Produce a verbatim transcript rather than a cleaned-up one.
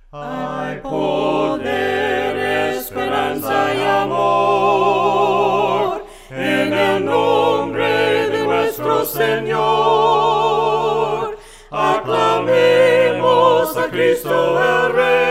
Hay poder, esperanza y amor en el nombre de nuestro Señor. Aclamemos a Cristo el Rey.